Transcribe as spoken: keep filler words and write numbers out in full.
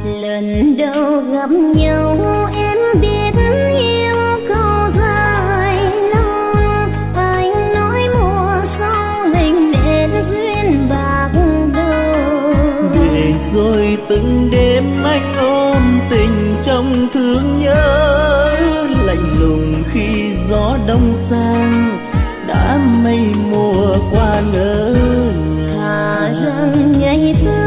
lần đầu gặp nhau em biết yêu câu dài lòng, anh nói mùa sau mình để duyên bạc đầu. Về rồi từng đêm anh ôm tình trong thương nhớ, lạnh lùng khi gió đông sang đã mây mùa qua nỡ. Thà rằng ngày xưa